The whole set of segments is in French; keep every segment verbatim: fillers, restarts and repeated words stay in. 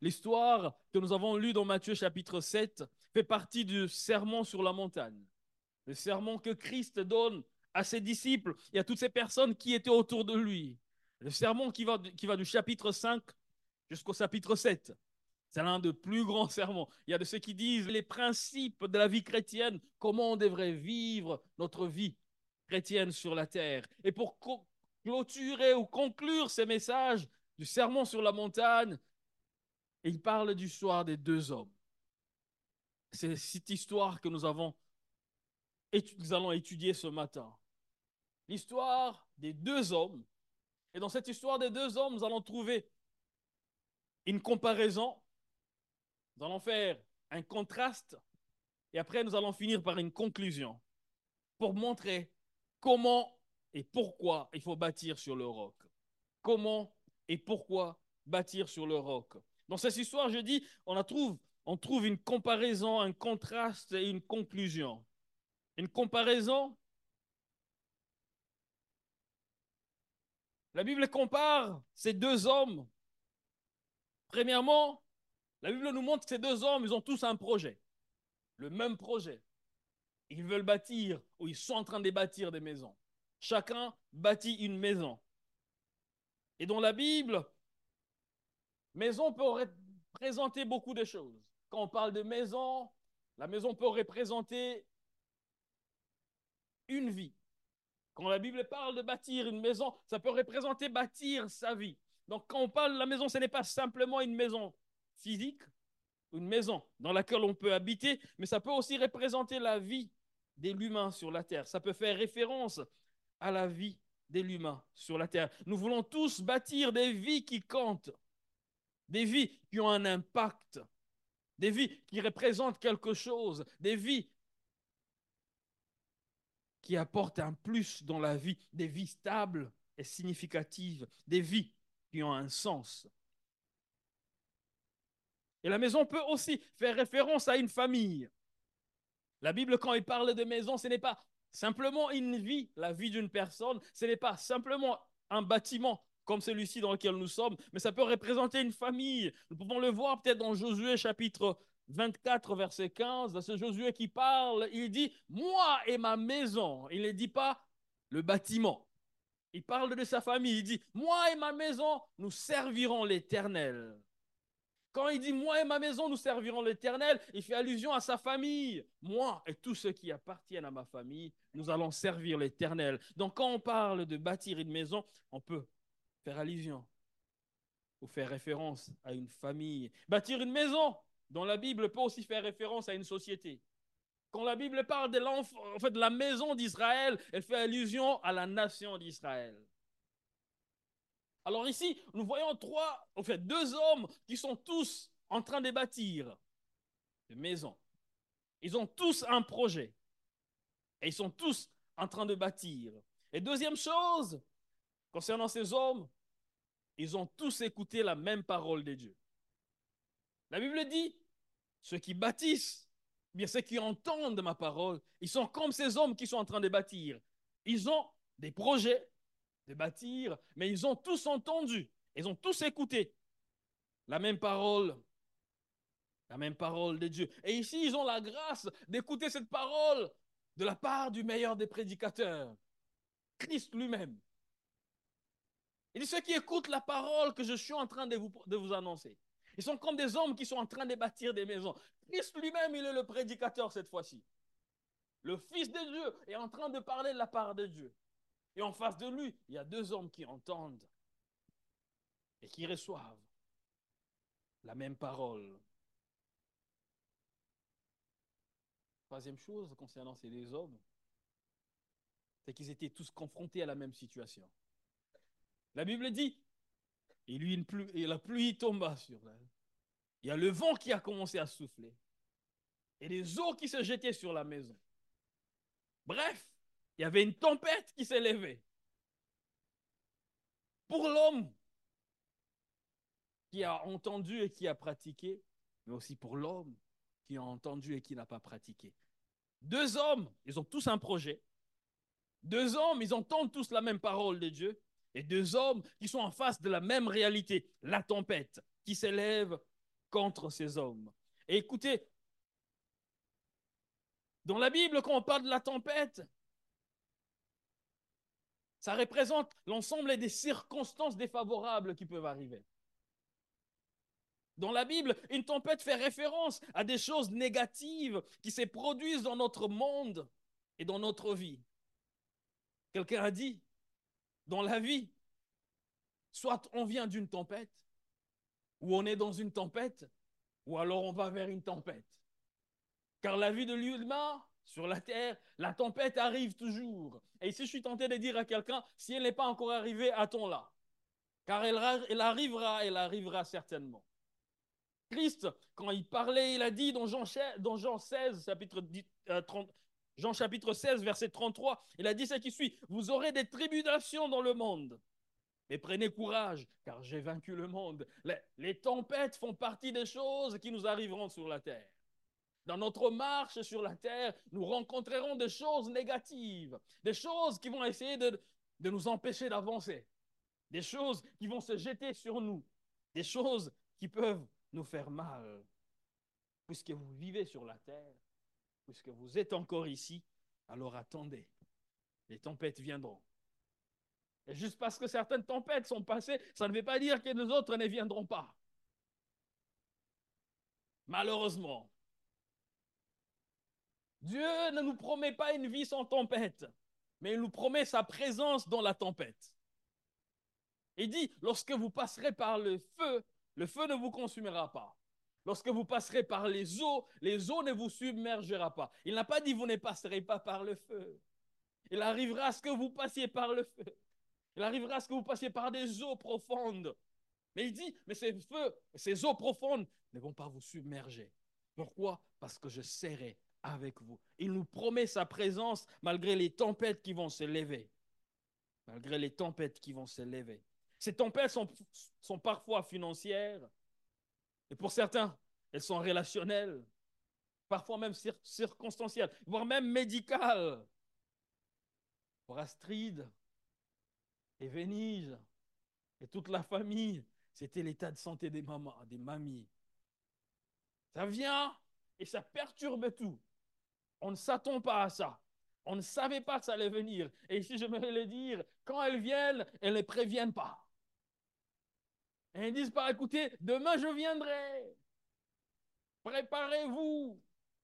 L'histoire que nous avons lue dans Matthieu chapitre sept fait partie du sermon sur la montagne. Le sermon que Christ donne à ses disciples et à toutes ces personnes qui étaient autour de lui. Le sermon qui va, qui va du chapitre cinq jusqu'au chapitre sept. C'est l'un des plus grands sermons. Il y a de ceux qui disent les principes de la vie chrétienne, comment on devrait vivre notre vie chrétienne sur la terre. Et pour clôturer ou conclure ces messages du sermon sur la montagne, il parle du soir des deux hommes. C'est cette histoire que nous, avons, nous allons étudier ce matin. L'histoire des deux hommes. Et dans cette histoire des deux hommes, nous allons trouver une comparaison. Nous allons faire un contraste. Et après, nous allons finir par une conclusion pour montrer comment et pourquoi il faut bâtir sur le roc. Comment et pourquoi bâtir sur le roc. Dans cette histoire, je dis, on, la trouve, on trouve une comparaison, un contraste et une conclusion. Une comparaison. La Bible compare ces deux hommes. Premièrement, la Bible nous montre que ces deux hommes, ils ont tous un projet. Le même projet. Ils veulent bâtir, ou ils sont en train de bâtir des maisons. Chacun bâtit une maison. Et dans la Bible, maison peut représenter beaucoup de choses. Quand on parle de maison, la maison peut représenter une vie. Quand la Bible parle de bâtir une maison, ça peut représenter bâtir sa vie. Donc quand on parle de la maison, ce n'est pas simplement une maison physique, une maison dans laquelle on peut habiter, mais ça peut aussi représenter la vie de l'humain sur la terre. Ça peut faire référence à la vie de l'humain sur la terre. Nous voulons tous bâtir des vies qui comptent, des vies qui ont un impact, des vies qui représentent quelque chose, des vies qui apportent un plus dans la vie, des vies stables et significatives, des vies qui ont un sens. Et la maison peut aussi faire référence à une famille. La Bible, quand il parle de maison, ce n'est pas simplement une vie, la vie d'une personne, ce n'est pas simplement un bâtiment comme celui-ci dans lequel nous sommes, mais ça peut représenter une famille. Nous pouvons le voir peut-être dans Josué chapitre vingt-quatre, verset quinze, c'est Josué qui parle, il dit « Moi et ma maison », il ne dit pas le bâtiment. Il parle de sa famille, il dit « Moi et ma maison, nous servirons l'Éternel ». Quand il dit « Moi et ma maison, nous servirons l'Éternel », il fait allusion à sa famille. Moi et tous ceux qui appartiennent à ma famille, nous allons servir l'Éternel. Donc quand on parle de bâtir une maison, on peut faire allusion ou faire référence à une famille. Bâtir une maison, dans la Bible, peut aussi faire référence à une société. Quand la Bible parle de, en fait, de la maison d'Israël, elle fait allusion à la nation d'Israël. Alors ici, nous voyons trois, en fait, deux hommes qui sont tous en train de bâtir une maison. Ils ont tous un projet. Et ils sont tous en train de bâtir. Et deuxième chose, concernant ces hommes, ils ont tous écouté la même parole de Dieu. La Bible dit, ceux qui bâtissent, bien ceux qui entendent ma parole, ils sont comme ces hommes qui sont en train de bâtir. Ils ont des projets de bâtir, mais ils ont tous entendu, ils ont tous écouté la même parole, la même parole de Dieu. Et ici, ils ont la grâce d'écouter cette parole de la part du meilleur des prédicateurs, Christ lui-même. Il dit, ceux qui écoutent la parole que je suis en train de vous, de vous annoncer, ils sont comme des hommes qui sont en train de bâtir des maisons. Christ lui-même, il est le prédicateur cette fois-ci. Le Fils de Dieu est en train de parler de la part de Dieu. Et en face de lui, il y a deux hommes qui entendent et qui reçoivent la même parole. Troisième chose concernant ces deux hommes, c'est qu'ils étaient tous confrontés à la même situation. La Bible dit, et, lui, une pluie, et la pluie tomba sur elle. Il y a le vent qui a commencé à souffler. Et les eaux qui se jetaient sur la maison. Bref, il y avait une tempête qui s'est levée. Pour l'homme qui a entendu et qui a pratiqué, mais aussi pour l'homme qui a entendu et qui n'a pas pratiqué. Deux hommes, ils ont tous un projet. Deux hommes, ils entendent tous la même parole de Dieu. Et deux hommes qui sont en face de la même réalité, la tempête qui s'élève contre ces hommes. Et écoutez, dans la Bible, quand on parle de la tempête, ça représente l'ensemble des circonstances défavorables qui peuvent arriver. Dans la Bible, une tempête fait référence à des choses négatives qui se produisent dans notre monde et dans notre vie. Quelqu'un a dit, dans la vie, soit on vient d'une tempête, ou on est dans une tempête, ou alors on va vers une tempête. Car la vie de l'humain sur la terre, la tempête arrive toujours. Et ici, je suis tenté de dire à quelqu'un, si elle n'est pas encore arrivée, attends-la. Car elle, elle arrivera, elle arrivera certainement. Christ, quand il parlait, il a dit dans Jean, dans Jean seize, chapitre trente, Jean chapitre seize, verset trente-trois, il a dit ce qui suit, vous aurez des tribulations dans le monde, mais prenez courage, car j'ai vaincu le monde. Les, les tempêtes font partie des choses qui nous arriveront sur la terre. Dans notre marche sur la terre, nous rencontrerons des choses négatives, des choses qui vont essayer de, de nous empêcher d'avancer, des choses qui vont se jeter sur nous, des choses qui peuvent nous faire mal. Puisque vous vivez sur la terre, puisque vous êtes encore ici, alors attendez, les tempêtes viendront. Et juste parce que certaines tempêtes sont passées, ça ne veut pas dire que les autres ne viendront pas. Malheureusement, Dieu ne nous promet pas une vie sans tempête, mais il nous promet sa présence dans la tempête. Il dit, lorsque vous passerez par le feu, le feu ne vous consumera pas. Lorsque vous passerez par les eaux, les eaux ne vous submergera pas. Il n'a pas dit, vous ne passerez pas par le feu. Il arrivera à ce que vous passiez par le feu. Il arrivera à ce que vous passiez par des eaux profondes. Mais il dit, mais ces feux, ces eaux profondes ne vont pas vous submerger. Pourquoi? Parce que je serai avec vous. Il nous promet sa présence malgré les tempêtes qui vont se lever. Malgré les tempêtes qui vont se lever. Ces tempêtes sont, sont parfois financières, et pour certains, elles sont relationnelles, parfois même cir- circonstancielles, voire même médicales. Pour Astrid et Venise et toute la famille, c'était l'état de santé des mamans, des mamies. Ça vient et ça perturbe tout. On ne s'attend pas à ça. On ne savait pas que ça allait venir. Et ici, je vais le dire, quand elles viennent, elles ne préviennent pas. Et elles disent pas, écoutez, demain je viendrai. Préparez-vous.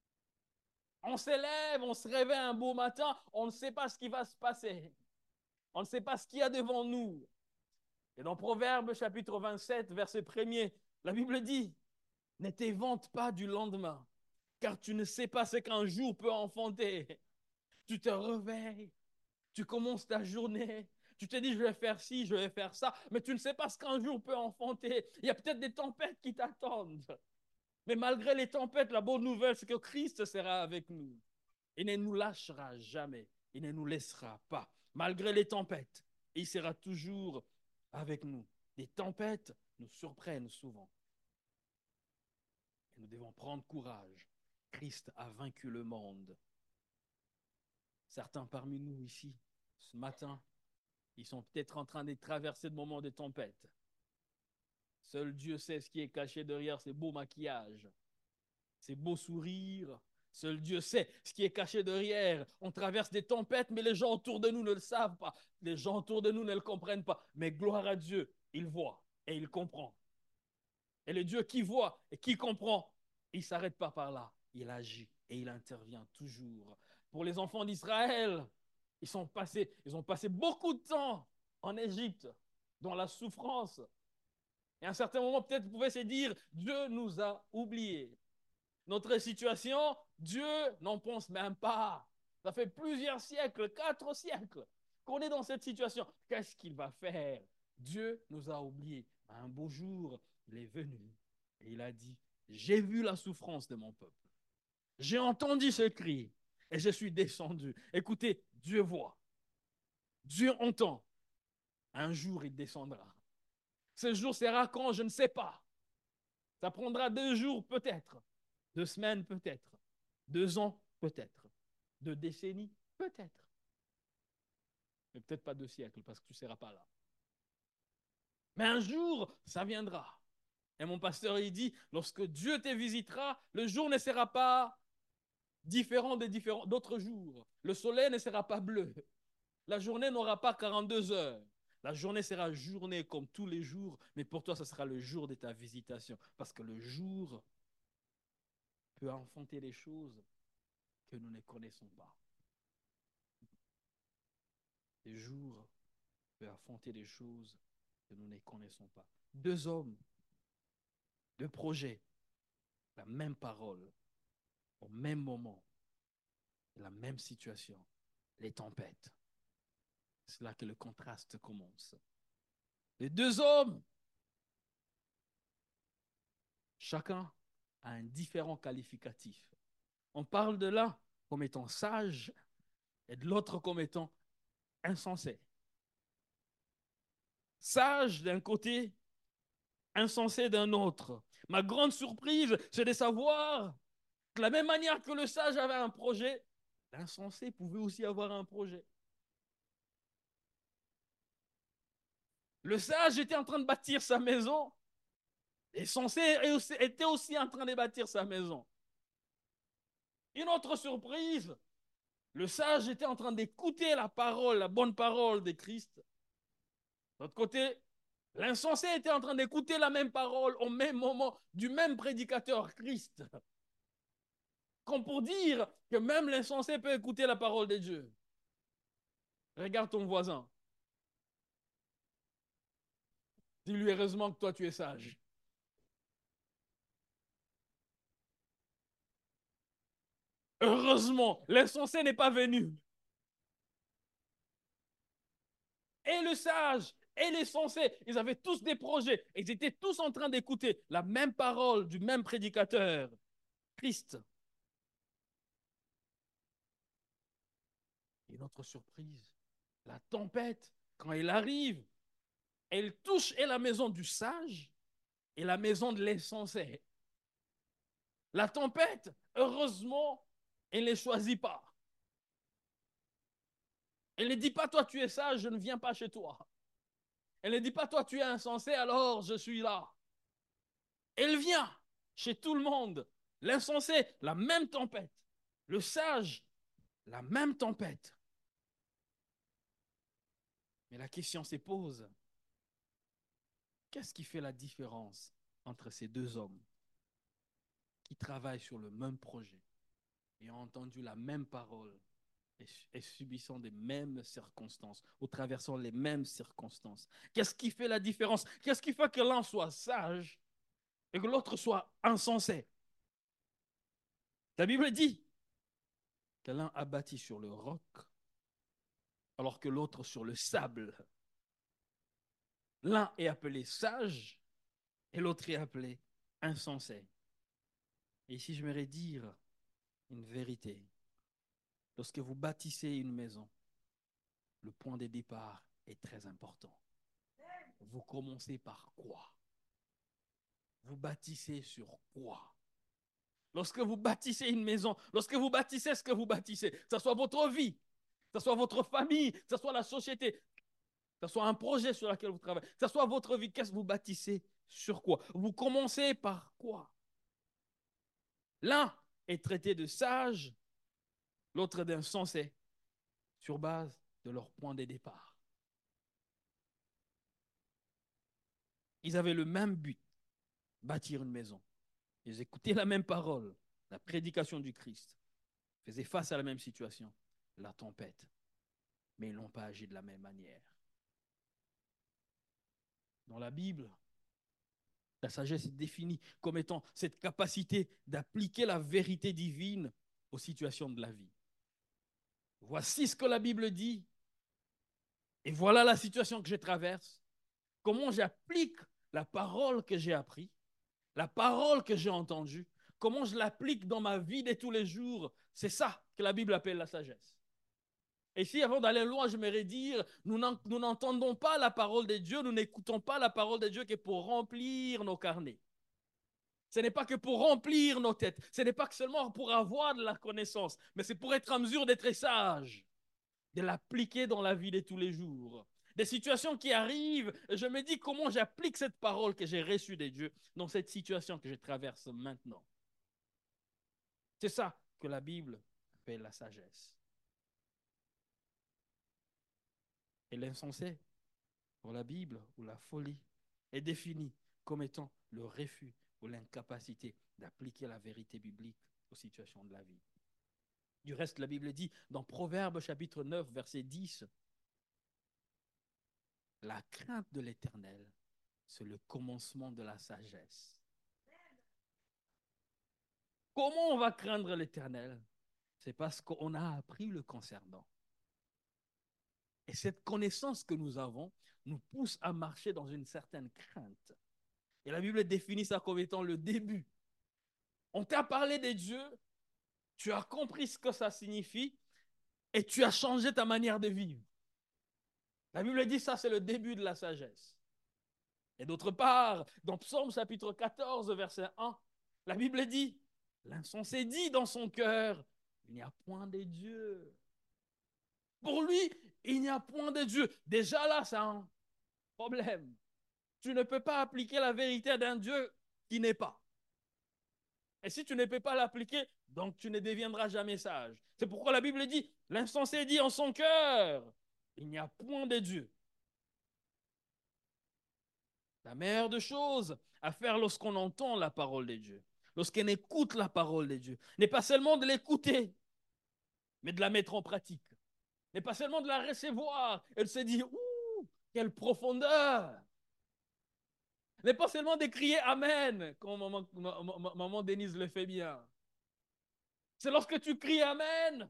On s'élève, on se réveille un beau matin, on ne sait pas ce qui va se passer. On ne sait pas ce qu'il y a devant nous. Et dans Proverbes chapitre vingt-sept, verset premier, la Bible dit, ne t'évente pas du lendemain, car tu ne sais pas ce qu'un jour peut enfanter. Tu te réveilles, tu commences ta journée, tu te dis je vais faire ci, je vais faire ça, mais tu ne sais pas ce qu'un jour peut enfanter. Il y a peut-être des tempêtes qui t'attendent. Mais malgré les tempêtes, la bonne nouvelle, c'est que Christ sera avec nous. Il ne nous lâchera jamais. Il ne nous laissera pas. Malgré les tempêtes, il sera toujours avec nous. Les tempêtes nous surprennent souvent. Et nous devons prendre courage. Christ a vaincu le monde. Certains parmi nous ici, ce matin, ils sont peut-être en train de traverser de moments de tempête. Seul Dieu sait ce qui est caché derrière ces beaux maquillages, ces beaux sourires. Seul Dieu sait ce qui est caché derrière. On traverse des tempêtes, mais les gens autour de nous ne le savent pas. Les gens autour de nous ne le comprennent pas. Mais gloire à Dieu, il voit et il comprend. Et le Dieu qui voit et qui comprend, il ne s'arrête pas par là. Il agit et il intervient toujours. Pour les enfants d'Israël, ils, sont passés, ils ont passé beaucoup de temps en Égypte, dans la souffrance. Et à un certain moment, peut-être vous pouvez se dire, Dieu nous a oubliés. Notre situation, Dieu n'en pense même pas. Ça fait plusieurs siècles, quatre siècles qu'on est dans cette situation. Qu'est-ce qu'il va faire? Dieu nous a oubliés. Un beau jour, il est venu et il a dit, j'ai vu la souffrance de mon peuple. J'ai entendu ce cri et je suis descendu. Écoutez, Dieu voit. Dieu entend. Un jour, il descendra. Ce jour sera quand? Je ne sais pas. Ça prendra deux jours peut-être. Deux semaines peut-être. Deux ans peut-être. Deux décennies peut-être. Mais peut-être pas deux siècles parce que tu ne seras pas là. Mais un jour, ça viendra. Et mon pasteur, il dit, lorsque Dieu te visitera, le jour ne sera pas différent des différents d'autres jours. Le soleil ne sera pas bleu. La journée n'aura pas quarante-deux heures. La journée sera journée comme tous les jours, mais pour toi, ce sera le jour de ta visitation. Parce que le jour peut enfanter les choses que nous ne connaissons pas. Le jour peut affronter les choses que nous ne connaissons pas. Deux hommes, deux projets, la même parole, au même moment, la même situation, les tempêtes. C'est là que le contraste commence. Les deux hommes, chacun a un différent qualificatif. On parle de l'un comme étant sage et de l'autre comme étant insensé. Sage d'un côté, insensé d'un autre. Ma grande surprise, c'est de savoir que de la même manière que le sage avait un projet, l'insensé pouvait aussi avoir un projet. Le sage était en train de bâtir sa maison. L'insensé était aussi en train de bâtir sa maison. Une autre surprise, le sage était en train d'écouter la parole, la bonne parole de Christ. De l'autre côté, l'insensé était en train d'écouter la même parole au même moment du même prédicateur, Christ. Comme pour dire que même l'insensé peut écouter la parole de Dieu. Regarde ton voisin. Dis-lui heureusement que toi tu es sage. Heureusement, l'insensé n'est pas venu. Et le sage, et les sensés, ils avaient tous des projets. Ils étaient tous en train d'écouter la même parole du même prédicateur, Christ. Et notre surprise, la tempête, quand elle arrive, elle touche et la maison du sage et la maison de l'insensé. La tempête, heureusement, elle ne les choisit pas. Elle ne dit pas, toi tu es sage, je ne viens pas chez toi. Elle ne dit pas, toi tu es insensé, alors je suis là. Elle vient chez tout le monde. L'insensé, la même tempête. Le sage, la même tempête. Mais la question se pose, qu'est-ce qui fait la différence entre ces deux hommes qui travaillent sur le même projet et ont entendu la même parole et, et subissant les mêmes circonstances, ou traversant les mêmes circonstances? Qu'est-ce qui fait la différence? Qu'est-ce qui fait que l'un soit sage et que l'autre soit insensé? La Bible dit que l'un a bâti sur le roc, alors que l'autre sur le sable. L'un est appelé sage et l'autre est appelé insensé. Et ici, je voudrais dire une vérité. Lorsque vous bâtissez une maison, le point de départ est très important. Vous commencez par quoi? Vous bâtissez sur quoi? Lorsque vous bâtissez une maison, lorsque vous bâtissez ce que vous bâtissez, que ce soit votre vie, que ce soit votre famille, que ce soit la société, que ce soit un projet sur lequel vous travaillez, que ce soit votre vie, qu'est-ce que vous bâtissez sur quoi? Vous commencez par quoi? L'un est traité de sage, l'autre d'insensé, sur base de leur point de départ. Ils avaient le même but, bâtir une maison. Ils écoutaient la même parole, la prédication du Christ, faisaient face à la même situation, la tempête, mais ils n'ont pas agi de la même manière. Dans la Bible, la sagesse est définie comme étant cette capacité d'appliquer la vérité divine aux situations de la vie. Voici ce que la Bible dit, et voilà la situation que je traverse. Comment j'applique la parole que j'ai apprise, la parole que j'ai entendue, comment je l'applique dans ma vie de tous les jours. C'est ça que la Bible appelle la sagesse. Et si avant d'aller loin, je m'aimerais dire, nous n'entendons pas la parole de Dieu, nous n'écoutons pas la parole de Dieu que pour remplir nos carnets. Ce n'est pas que pour remplir nos têtes, ce n'est pas que seulement pour avoir de la connaissance, mais c'est pour être en mesure d'être sage, de l'appliquer dans la vie de tous les jours. Des situations qui arrivent, je me dis comment j'applique cette parole que j'ai reçue de Dieu dans cette situation que je traverse maintenant. C'est ça que la Bible appelle la sagesse. Et l'insensé, pour la Bible, ou la folie, est définie comme étant le refus ou l'incapacité d'appliquer la vérité biblique aux situations de la vie. Du reste, la Bible dit dans Proverbes chapitre neuf, verset dix, « La crainte de l'Éternel, c'est le commencement de la sagesse. » Comment on va craindre l'Éternel? C'est parce qu'on a appris le concernant. Et cette connaissance que nous avons nous pousse à marcher dans une certaine crainte. Et la Bible définit ça comme étant le début. On t'a parlé de Dieu, tu as compris ce que ça signifie et tu as changé ta manière de vivre. La Bible dit ça, c'est le début de la sagesse. Et d'autre part, dans Psaume chapitre quatorze, verset un, la Bible dit, l'insensé dit dans son cœur, il n'y a point de Dieu. Pour lui, il n'y a point de Dieu. Déjà là, c'est un problème. Tu ne peux pas appliquer la vérité d'un Dieu qui n'est pas. Et si tu ne peux pas l'appliquer, donc tu ne deviendras jamais sage. C'est pourquoi la Bible dit, l'insensé dit en son cœur, il n'y a point de Dieu. La meilleure des choses à faire lorsqu'on entend la parole de Dieu, lorsqu'on écoute la parole de Dieu, n'est pas seulement de l'écouter, mais de la mettre en pratique. N'est pas seulement de la recevoir et de se dire, ouh, quelle profondeur. N'est pas seulement de crier Amen, comme maman, maman, maman Denise le fait bien. C'est lorsque tu cries Amen,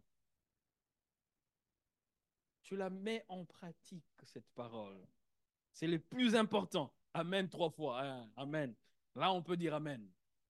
tu la mets en pratique, cette parole. C'est le plus important. Amen trois fois. Hein? Amen. Là, on peut dire Amen.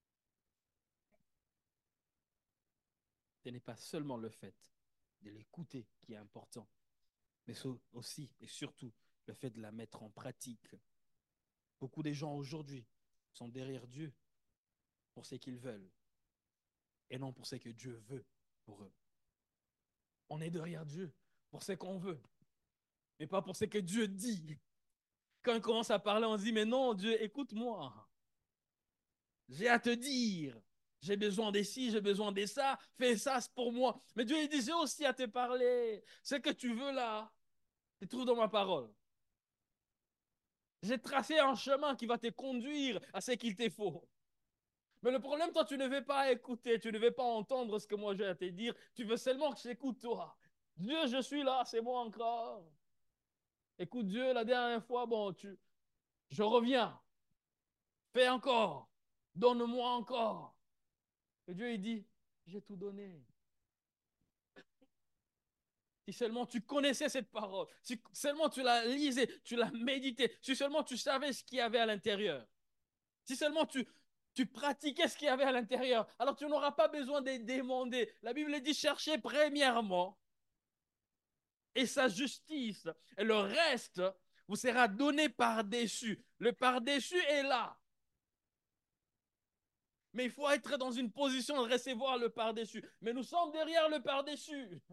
Ce n'est pas seulement le fait de l'écouter qui est important, mais aussi et surtout le fait de la mettre en pratique. Beaucoup de gens aujourd'hui sont derrière Dieu pour ce qu'ils veulent et non pour ce que Dieu veut pour eux. On est derrière Dieu pour ce qu'on veut, mais pas pour ce que Dieu dit. Quand il commence à parler, on se dit, mais non, Dieu, écoute-moi. J'ai à te dire. J'ai besoin de ci, j'ai besoin de ça. Fais ça, c'est pour moi. Mais Dieu, il dit, j'ai aussi à te parler. Ce que tu veux là, tu trouves dans ma parole. J'ai tracé un chemin qui va te conduire à ce qu'il te faut. Mais le problème, toi, tu ne veux pas écouter, tu ne veux pas entendre ce que moi j'ai à te dire. Tu veux seulement que j'écoute toi. Dieu, je suis là, c'est moi encore. Écoute Dieu, la dernière fois, bon, tu, je reviens. Fais encore. Donne-moi encore. Et Dieu, il dit, j'ai tout donné. Si seulement tu connaissais cette parole, si seulement tu la lisais, tu la méditais, si seulement tu savais ce qu'il y avait à l'intérieur, si seulement tu, tu pratiquais ce qu'il y avait à l'intérieur, alors tu n'auras pas besoin de demander. La Bible dit chercher premièrement et sa justice, et le reste vous sera donné par-dessus. Le par-dessus est là. Mais il faut être dans une position de recevoir le par-dessus. Mais nous sommes derrière le par-dessus.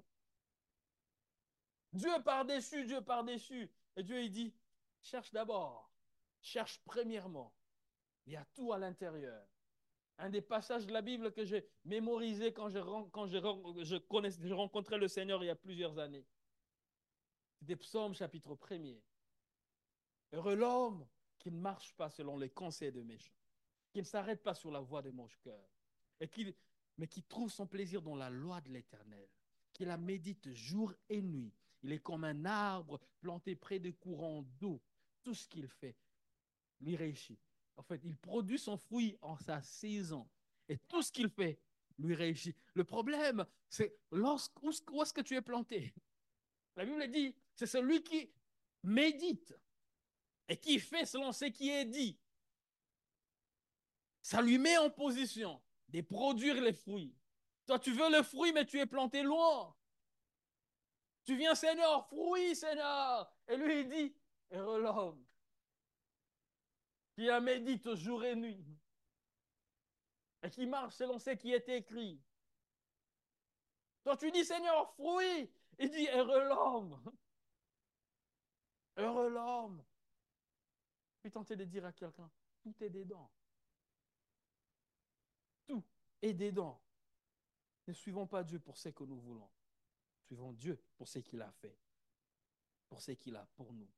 Dieu par-dessus, Dieu par-dessus. Et Dieu, il dit, cherche d'abord. Cherche premièrement. Il y a tout à l'intérieur. Un des passages de la Bible que j'ai mémorisé quand je, quand je, je, connais, je rencontrais le Seigneur il y a plusieurs années. C'était Psaume chapitre premier. Heureux l'homme qui ne marche pas selon les conseils de méchants, qui ne s'arrête pas sur la voie de mon cœur, et qui, mais qui trouve son plaisir dans la loi de l'Éternel, qui la médite jour et nuit. Il est comme un arbre planté près des courants d'eau. Tout ce qu'il fait lui réussit. En fait, il produit son fruit en sa saison. Et tout ce qu'il fait lui réussit. Le problème, c'est lorsque, où est-ce que tu es planté? La Bible dit, c'est celui qui médite et qui fait selon ce qui est dit. Ça lui met en position de produire les fruits. Toi, tu veux le fruit, mais tu es planté loin. Tu viens, Seigneur, fruit, Seigneur. Et lui, il dit, heureux l'homme qui la médite jour et nuit et qui marche selon ce qui est écrit. Toi, tu dis, Seigneur, fruit. Il dit, heureux l'homme Heureux l'homme. Puis tenter de dire à quelqu'un, tout est dedans. Tout est dedans. Ne suivons pas Dieu pour ce que nous voulons. Suivons Dieu pour ce qu'il a fait, pour ce qu'il a pour nous.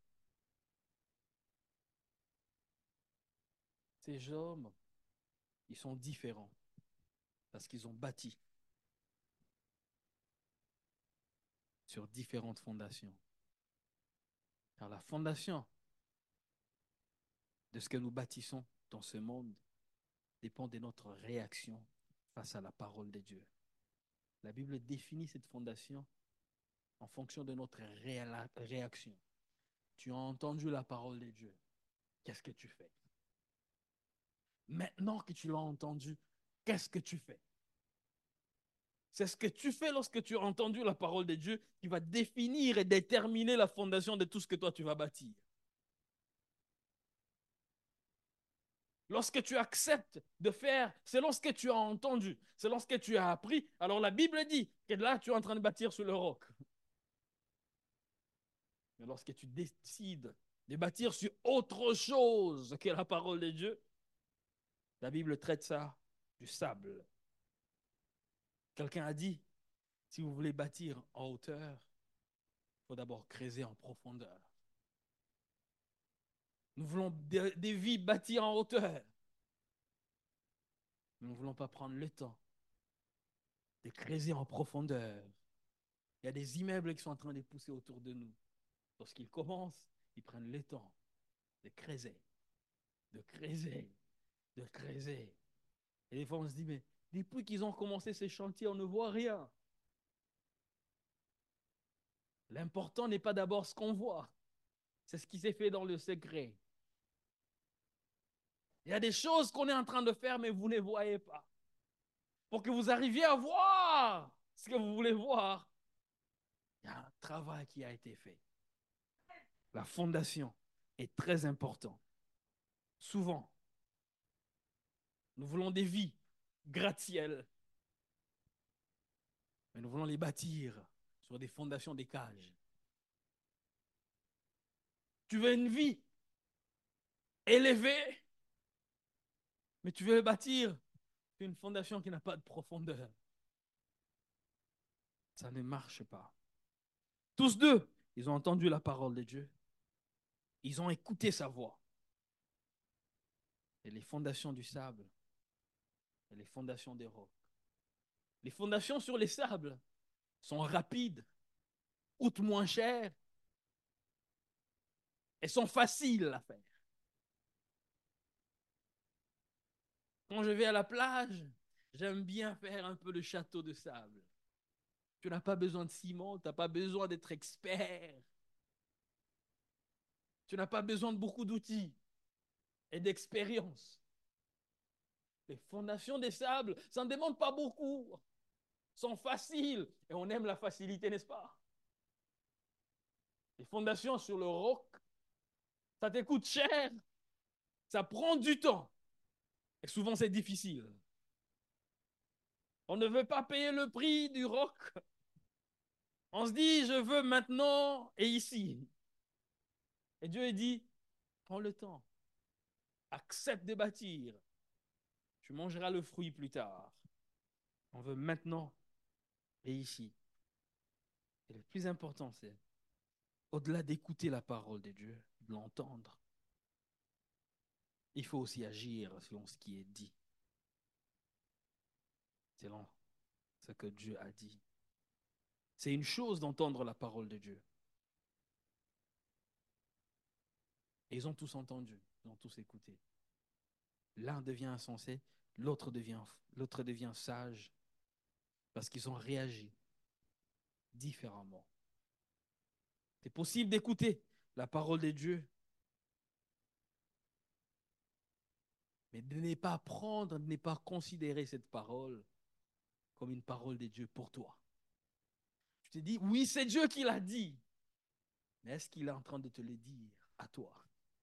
Ces hommes, ils sont différents parce qu'ils ont bâti sur différentes fondations. Car la fondation de ce que nous bâtissons dans ce monde dépend de notre réaction face à la parole de Dieu. La Bible définit cette fondation en fonction de notre réaction. Tu as entendu la parole de Dieu. Qu'est-ce que tu fais? Maintenant que tu l'as entendu, qu'est-ce que tu fais? C'est ce que tu fais lorsque tu as entendu la parole de Dieu qui va définir et déterminer la fondation de tout ce que toi tu vas bâtir. Lorsque tu acceptes de faire selon ce que tu as entendu, selon ce que tu as appris, alors la Bible dit que là tu es en train de bâtir sur le roc. Mais lorsque tu décides de bâtir sur autre chose que la parole de Dieu, la Bible traite ça du sable. Quelqu'un a dit, si vous voulez bâtir en hauteur, il faut d'abord creuser en profondeur. Nous voulons des, des vies bâties en hauteur. Nous ne voulons pas prendre le temps de creuser en profondeur. Il y a des immeubles qui sont en train de pousser autour de nous. Lorsqu'ils commencent, ils prennent le temps de creuser, de creuser, de creuser. Et des fois, on se dit, mais depuis qu'ils ont commencé ces chantiers, on ne voit rien. L'important n'est pas d'abord ce qu'on voit, c'est ce qui s'est fait dans le secret. Il y a des choses qu'on est en train de faire, mais vous ne les voyez pas. Pour que vous arriviez à voir ce que vous voulez voir, il y a un travail qui a été fait. La fondation est très importante. Souvent, nous voulons des vies gratte-ciel, mais nous voulons les bâtir sur des fondations des cages. Tu veux une vie élevée, mais tu veux bâtir une fondation qui n'a pas de profondeur. Ça ne marche pas. Tous deux, ils ont entendu la parole de Dieu. Ils ont écouté sa voix. Et les fondations du sable et les fondations des rocs. Les fondations sur les sables sont rapides, coûtent moins cher et sont faciles à faire. Quand je vais à la plage, j'aime bien faire un peu de château de sable. Tu n'as pas besoin de ciment, tu n'as pas besoin d'être expert. Tu n'as pas besoin de beaucoup d'outils et d'expérience. Les fondations des sables, ça ne demande pas beaucoup, sont faciles et on aime la facilité, n'est-ce pas? Les fondations sur le roc, ça te coûte cher, ça prend du temps et souvent c'est difficile. On ne veut pas payer le prix du roc. On se dit, je veux maintenant et ici. Et Dieu dit, prends le temps, accepte de bâtir, tu mangeras le fruit plus tard. On veut maintenant et ici. Et le plus important, c'est, au-delà d'écouter la parole de Dieu, de l'entendre, il faut aussi agir selon ce qui est dit, selon ce que Dieu a dit. C'est une chose d'entendre la parole de Dieu. Et ils ont tous entendu, ils ont tous écouté. L'un devient insensé, l'autre devient, l'autre devient sage, parce qu'ils ont réagi différemment. C'est possible d'écouter la parole de Dieu, mais de ne pas prendre, de ne pas considérer cette parole comme une parole de Dieu pour toi. Tu te dis, oui, c'est Dieu qui l'a dit, mais est-ce qu'il est en train de te le dire à toi?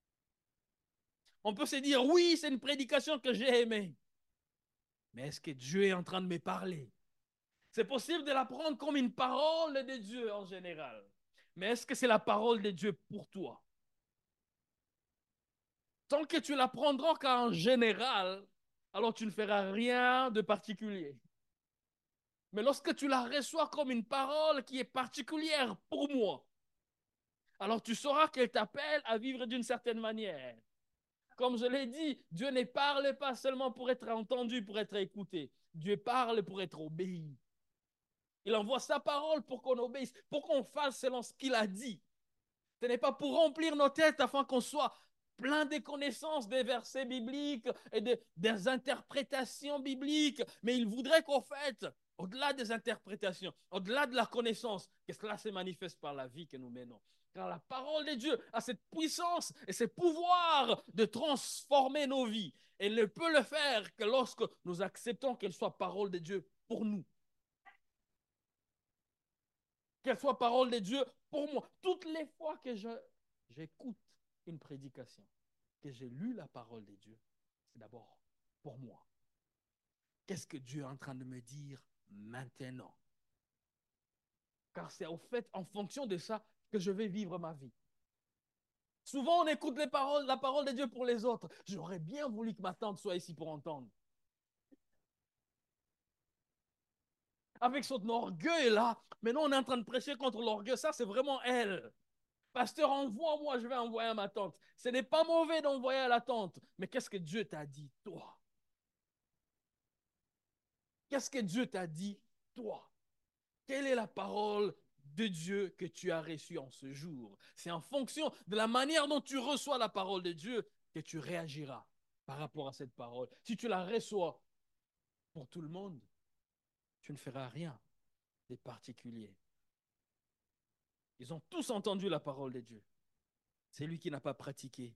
On peut se dire, oui, c'est une prédication que j'ai aimée, mais est-ce que Dieu est en train de me parler? C'est possible de la prendre comme une parole de Dieu en général, mais est-ce que c'est la parole de Dieu pour toi? Tant que tu la prendras qu'en général, alors tu ne feras rien de particulier. Mais lorsque tu la reçois comme une parole qui est particulière pour moi, alors tu sauras qu'elle t'appelle à vivre d'une certaine manière. Comme je l'ai dit, Dieu ne parle pas seulement pour être entendu, pour être écouté. Dieu parle pour être obéi. Il envoie sa parole pour qu'on obéisse, pour qu'on fasse selon ce qu'il a dit. Ce n'est pas pour remplir nos têtes afin qu'on soit plein des connaissances des versets bibliques et de, des interprétations bibliques, mais il voudrait qu'en fait, au-delà des interprétations, au-delà de la connaissance, que cela se manifeste par la vie que nous menons. Car la parole de Dieu a cette puissance et ce pouvoir de transformer nos vies. Elle ne peut le faire que lorsque nous acceptons qu'elle soit parole de Dieu pour nous. Qu'elle soit parole de Dieu pour moi. Toutes les fois que je, j'écoute une prédication, que j'ai lu la parole de Dieu, c'est d'abord pour moi. Qu'est-ce que Dieu est en train de me dire maintenant? Car c'est au fait, en fonction de ça, que je vais vivre ma vie. Souvent, on écoute les paroles, la parole de Dieu pour les autres. J'aurais bien voulu que ma tante soit ici pour entendre. Avec son orgueil là, maintenant on est en train de prêcher contre l'orgueil. Ça, c'est vraiment elle. Pasteur, envoie-moi, je vais envoyer à ma tante. Ce n'est pas mauvais d'envoyer à la tante, mais qu'est-ce que Dieu t'a dit, toi? Qu'est-ce que Dieu t'a dit, toi? Quelle est la parole de Dieu que tu as reçue en ce jour? C'est en fonction de la manière dont tu reçois la parole de Dieu que tu réagiras par rapport à cette parole. Si tu la reçois pour tout le monde, tu ne feras rien de particulier. Ils ont tous entendu la parole de Dieu. C'est lui qui n'a pas pratiqué.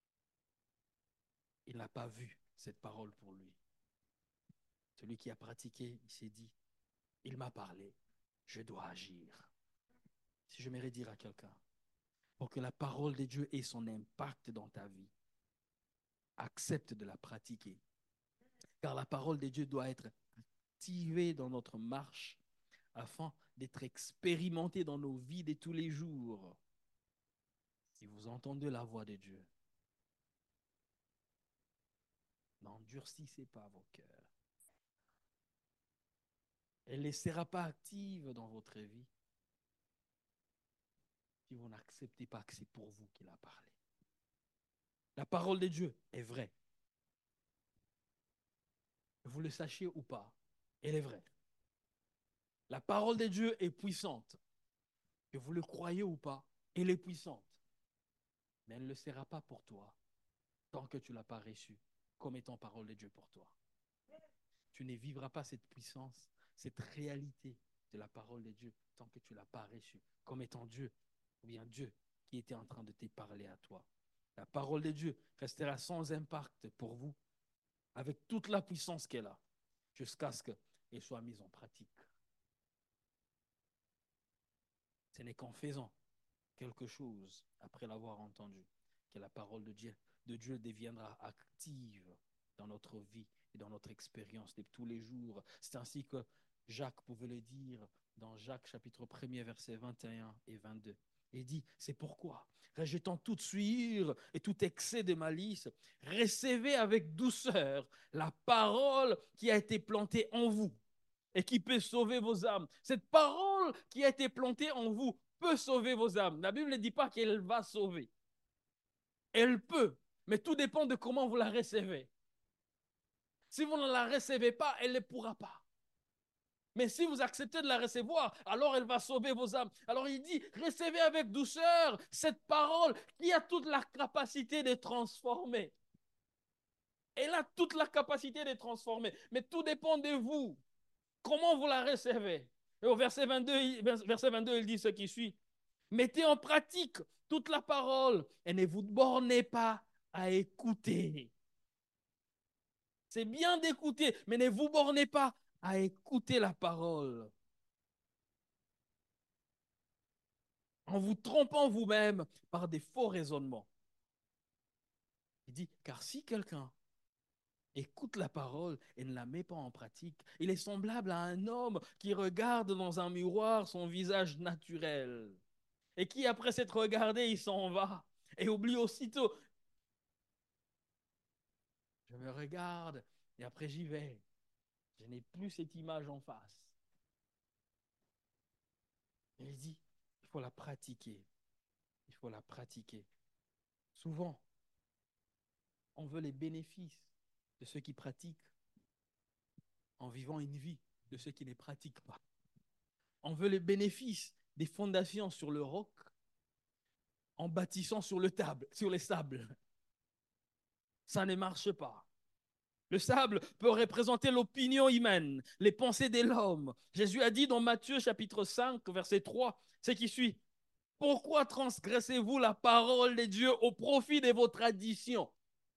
Il n'a pas vu cette parole pour lui. Celui qui a pratiqué, il s'est dit, il m'a parlé, je dois agir. Si je m'aimerais dire à quelqu'un, pour que la parole de Dieu ait son impact dans ta vie, accepte de la pratiquer. Car la parole de Dieu doit être activée dans notre marche afin d'être expérimentée dans nos vies de tous les jours. Si vous entendez la voix de Dieu, n'endurcissez pas vos cœurs. Elle ne sera pas active dans votre vie si vous n'acceptez pas que c'est pour vous qu'il a parlé. La parole de Dieu est vraie. Que vous le sachiez ou pas, elle est vraie. La parole de Dieu est puissante. Que vous le croyez ou pas, elle est puissante. Mais elle ne le sera pas pour toi tant que tu ne l'as pas reçue comme étant parole de Dieu pour toi. Tu ne vivras pas cette puissance, cette réalité de la parole de Dieu tant que tu ne l'as pas reçue comme étant Dieu, ou bien Dieu qui était en train de te parler à toi. La parole de Dieu restera sans impact pour vous avec toute la puissance qu'elle a jusqu'à ce qu'elle soit mise en pratique. Ce n'est qu'en faisant quelque chose après l'avoir entendu que la parole de Dieu, de Dieu deviendra active dans notre vie et dans notre expérience de tous les jours. C'est ainsi que Jacques pouvait le dire dans Jacques chapitre premier versets vingt et un et vingt-deux. Il dit, c'est pourquoi, rejetant toute souillure et tout excès de malice, recevez avec douceur la parole qui a été plantée en vous et qui peut sauver vos âmes. Cette parole qui a été plantée en vous peut sauver vos âmes. La Bible ne dit pas qu'elle va sauver. Elle peut, mais tout dépend de comment vous la recevez. Si vous ne la recevez pas, elle ne pourra pas. Mais si vous acceptez de la recevoir, alors elle va sauver vos âmes. Alors il dit, recevez avec douceur cette parole qui a toute la capacité de transformer. Elle a toute la capacité de transformer. Mais tout dépend de vous. Comment vous la recevez? Et au verset vingt-deux, verset vingt-deux, il dit ce qui suit. Mettez en pratique toute la parole et ne vous bornez pas à écouter. C'est bien d'écouter, mais ne vous bornez pas à écouter la parole. En vous trompant vous-même par des faux raisonnements. Il dit, car si quelqu'un écoute la parole et ne la met pas en pratique, il est semblable à un homme qui regarde dans un miroir son visage naturel et qui, après s'être regardé, il s'en va et oublie aussitôt Je me regarde et après j'y vais. Je n'ai plus cette image en face. Et il dit, il faut la pratiquer. Il faut la pratiquer. Souvent, on veut les bénéfices de ceux qui pratiquent en vivant une vie de ceux qui ne pratiquent pas. On veut les bénéfices des fondations sur le roc en bâtissant sur le table, sur les sables. Ça ne marche pas. Le sable peut représenter l'opinion humaine, les pensées de l'homme. Jésus a dit dans Matthieu chapitre cinq, verset trois, ce qui suit. Pourquoi transgressez-vous la parole de Dieu au profit de vos traditions?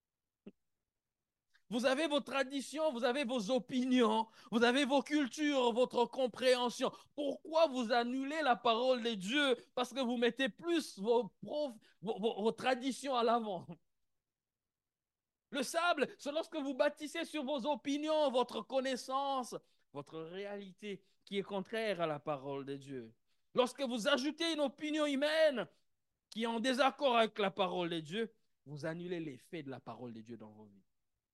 Vous avez vos traditions, vous avez vos opinions, vous avez vos cultures, votre compréhension. Pourquoi vous annulez la parole de Dieu? Parce que vous mettez plus vos, profs, vos, vos, vos traditions à l'avant. Le sable, c'est lorsque vous bâtissez sur vos opinions, votre connaissance, votre réalité qui est contraire à la parole de Dieu. Lorsque vous ajoutez une opinion humaine qui est en désaccord avec la parole de Dieu, vous annulez l'effet de la parole de Dieu dans vos vies.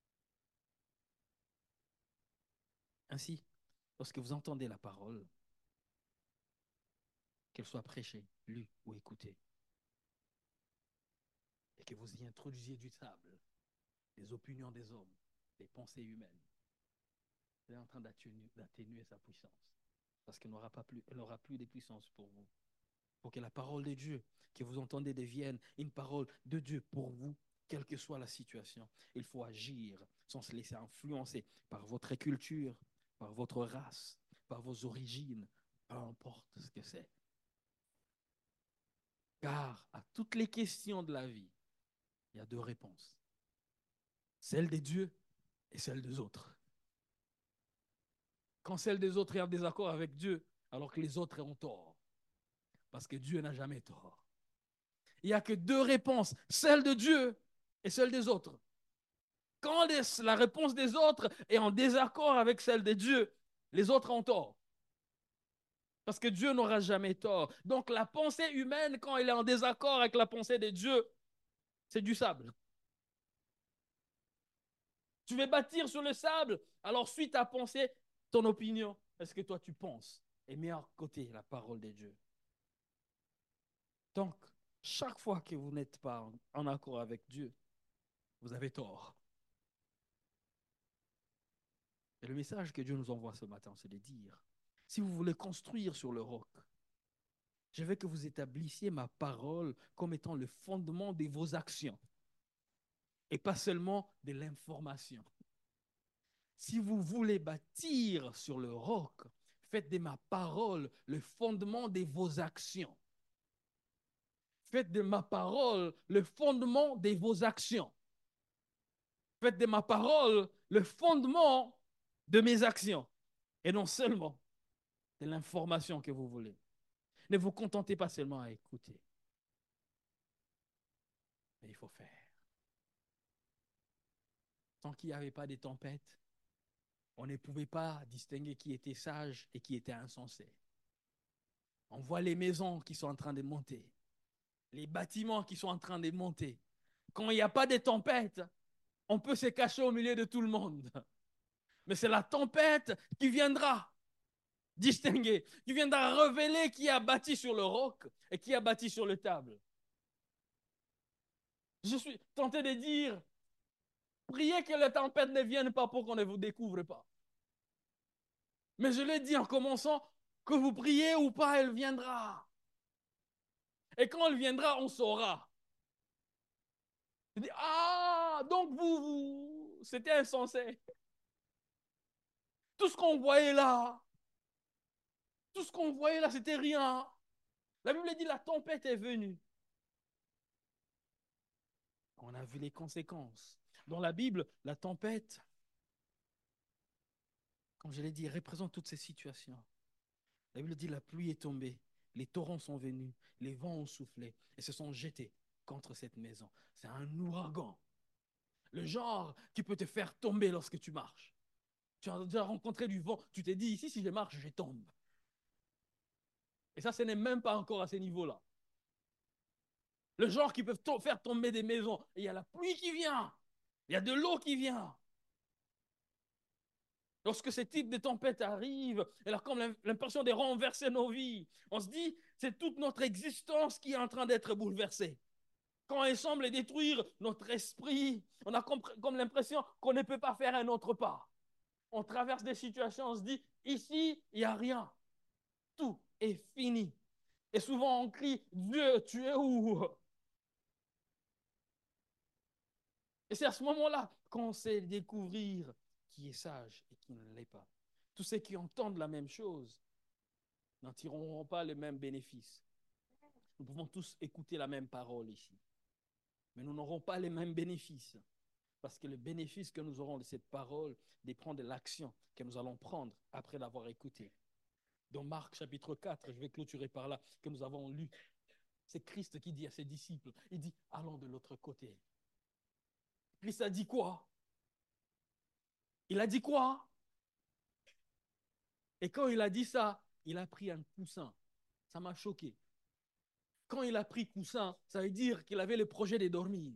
Ainsi, lorsque vous entendez la parole, qu'elle soit prêchée, lue ou écoutée, et que vous y introduisiez du sable, des opinions des hommes, des pensées humaines, vous êtes en train d'atténuer sa puissance, parce qu'elle n'aura pas plus, elle n'aura plus de puissance pour vous. Pour que la parole de Dieu que vous entendez devienne une parole de Dieu pour vous, quelle que soit la situation. Il faut agir sans se laisser influencer par votre culture, par votre race, par vos origines, peu importe ce que c'est. Car à toutes les questions de la vie, il y a deux réponses. Celle de Dieu et celle des autres. Quand celle des autres est en désaccord avec Dieu, alors que les autres ont tort. Parce que Dieu n'a jamais tort. Il n'y a que deux réponses, celle de Dieu et celle des autres. Quand les, la réponse des autres est en désaccord avec celle de Dieu, les autres ont tort. Parce que Dieu n'aura jamais tort. Donc la pensée humaine, quand elle est en désaccord avec la pensée de Dieu, c'est du sable. Tu veux bâtir sur le sable, alors suis ta pensée, ton opinion. Est-ce que toi tu penses et mets à côté la parole de Dieu? Donc, chaque fois que vous n'êtes pas en, en accord avec Dieu, vous avez tort. Et le message que Dieu nous envoie ce matin, c'est de dire, si vous voulez construire sur le roc, je veux que vous établissiez ma parole comme étant le fondement de vos actions et pas seulement de l'information. Si vous voulez bâtir sur le roc, faites de ma parole le fondement de vos actions. Faites de ma parole le fondement de vos actions. Faites de ma parole le fondement de mes actions. Et non seulement de l'information que vous voulez. Ne vous contentez pas seulement à écouter. Mais il faut faire. Tant qu'il n'y avait pas de tempêtes, on ne pouvait pas distinguer qui était sage et qui était insensé. On voit les maisons qui sont en train de monter, les bâtiments qui sont en train de monter. Quand il n'y a pas de tempête, on peut se cacher au milieu de tout le monde. Mais c'est la tempête qui viendra distinguer, qui viendra révéler qui a bâti sur le roc et qui a bâti sur le table. Je suis tenté de dire, priez que la tempête ne vienne pas pour qu'on ne vous découvre pas. Mais je l'ai dit en commençant, que vous priez ou pas, elle viendra. Et quand elle viendra, on saura. Je dis, ah, donc vous, vous, c'était insensé. Tout ce qu'on voyait là, tout ce qu'on voyait là, c'était rien. La Bible dit, la tempête est venue. On a vu les conséquences. Dans la Bible, la tempête, comme je l'ai dit, représente toutes ces situations. La Bible dit, la pluie est tombée, les torrents sont venus, les vents ont soufflé et se sont jetés contre cette maison. C'est un ouragan. Le genre qui peut te faire tomber lorsque tu marches. Tu as déjà rencontré du vent, tu t'es dit, ici, si je marche, je tombe. Et ça, ce n'est même pas encore à ce niveau-là. Le genre qui peut to- faire tomber des maisons. Et il y a la pluie qui vient. Il y a de l'eau qui vient. Lorsque ce type de tempête arrive, elle a comme l'impression de renverser nos vies. On se dit, c'est toute notre existence qui est en train d'être bouleversée. Quand elle semble détruire notre esprit, on a comme, comme l'impression qu'on ne peut pas faire un autre pas. On traverse des situations, on se dit, ici, il n'y a rien. Tout est fini. Et souvent, on crie, Dieu, tu es où? Et c'est à ce moment-là qu'on sait découvrir qui est sage et qui ne l'est pas. Tous ceux qui entendent la même chose n'en tireront pas les mêmes bénéfices. Nous pouvons tous écouter la même parole ici, mais nous n'aurons pas les mêmes bénéfices. Parce que le bénéfice que nous aurons de cette parole dépend de l'action que nous allons prendre après l'avoir écoutée. Dans Marc chapitre quatre, je vais clôturer par là, que nous avons lu, c'est Christ qui dit à ses disciples, il dit, allons de l'autre côté. Christ a dit quoi? Il a dit quoi? Et quand il a dit ça, il a pris un coussin. Ça m'a choqué. Quand il a pris coussin, ça veut dire qu'il avait le projet de dormir.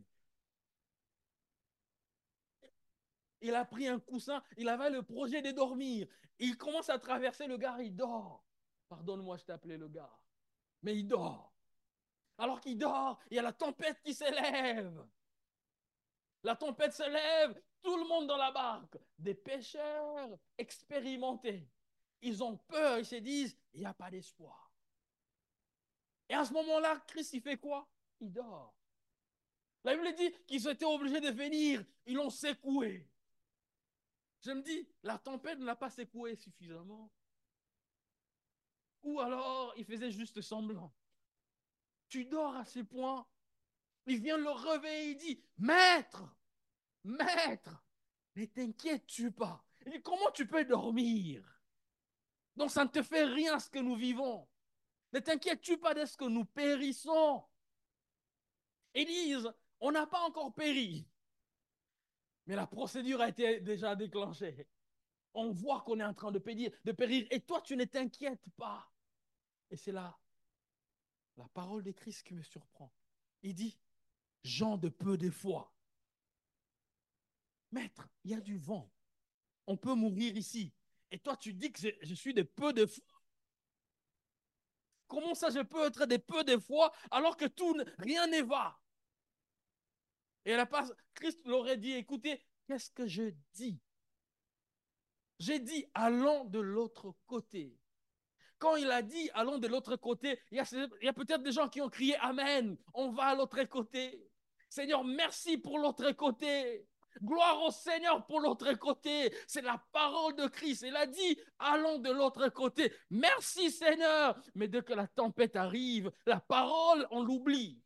Il a pris un coussin, il avait le projet de dormir. Il commence à traverser le gare, il dort. Pardonne-moi, je t'ai appelé le gare. Mais il dort. Alors qu'il dort, il y a la tempête qui s'élève. La tempête s'élève, tout le monde dans la barque. Des pêcheurs expérimentés. Ils ont peur, ils se disent, il n'y a pas d'espoir. Et à ce moment-là, Christ, il fait quoi? Il dort. La Bible dit qu'ils étaient obligés de venir, ils l'ont secoué. Je me dis, la tempête ne l'a pas secoué suffisamment. Ou alors, il faisait juste semblant. Tu dors à ce point. Il vient le réveiller, il dit, Maître, Maître, ne t'inquiètes-tu pas? Il dit, comment tu peux dormir? Donc ça ne te fait rien ce que nous vivons. Ne t'inquiètes-tu pas de ce que nous périssons? Ils disent, on n'a pas encore péri. Mais la procédure a été déjà déclenchée. On voit qu'on est en train de périr, de périr. Et toi, tu ne t'inquiètes pas. Et c'est là la parole de Christ qui me surprend. Il dit, gens de peu de foi. Maître, il y a du vent. On peut mourir ici. Et toi, tu dis que je, je suis de peu de foi. Comment ça, je peux être de peu de foi alors que tout, rien ne va? Et la part, Christ l'aurait dit, écoutez, qu'est-ce que je dis? J'ai dit, allons de l'autre côté. Quand il a dit, allons de l'autre côté, il y a, il y a peut-être des gens qui ont crié, Amen, on va à l'autre côté. Seigneur, merci pour l'autre côté. Gloire au Seigneur pour l'autre côté. C'est la parole de Christ. Il a dit, allons de l'autre côté. Merci Seigneur. Mais dès que la tempête arrive, la parole, on l'oublie.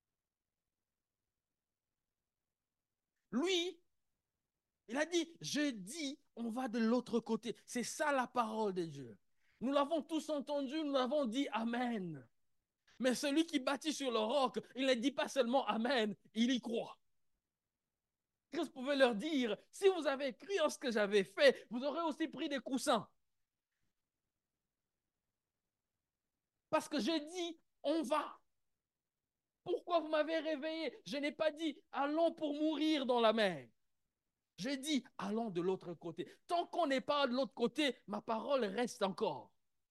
Lui, il a dit, je dis, on va de l'autre côté. C'est ça la parole de Dieu. Nous l'avons tous entendu, nous l'avons dit Amen. Mais celui qui bâtit sur le roc, il ne dit pas seulement Amen, il y croit. Christ pouvait leur dire, si vous avez cru en ce que j'avais fait, vous aurez aussi pris des coussins. Parce que j'ai dit, on va. Pourquoi vous m'avez réveillé? Je n'ai pas dit, allons pour mourir dans la mer. J'ai dit, allons de l'autre côté. Tant qu'on n'est pas de l'autre côté, ma parole reste encore.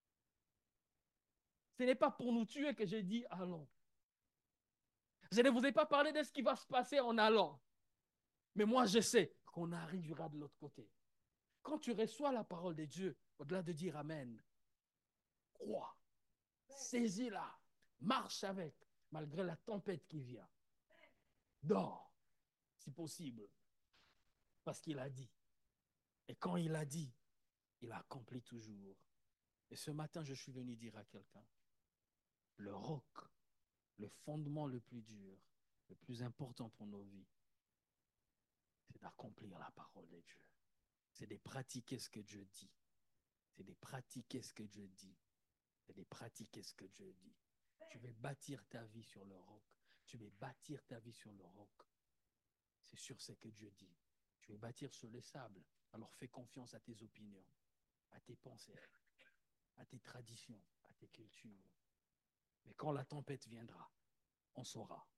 Ce n'est pas pour nous tuer que j'ai dit, allons. Je ne vous ai pas parlé de ce qui va se passer en allant. Mais moi, je sais qu'on arrivera de l'autre côté. Quand tu reçois la parole de Dieu, au-delà de dire Amen, crois, saisis-la, marche avec, malgré la tempête qui vient. Dors, si possible, parce qu'il a dit. Et quand il a dit, il accomplit toujours. Et ce matin, je suis venu dire à quelqu'un, le roc, le fondement le plus dur, le plus important pour nos vies, c'est d'accomplir la parole de Dieu. C'est de pratiquer ce que Dieu dit. C'est de pratiquer ce que Dieu dit. C'est de pratiquer ce que Dieu dit. Tu veux bâtir ta vie sur le roc. Tu veux bâtir ta vie sur le roc. C'est sur ce que Dieu dit. Tu veux bâtir sur le sable. Alors fais confiance à tes opinions, à tes pensées, à tes traditions, à tes cultures. Mais quand la tempête viendra, on saura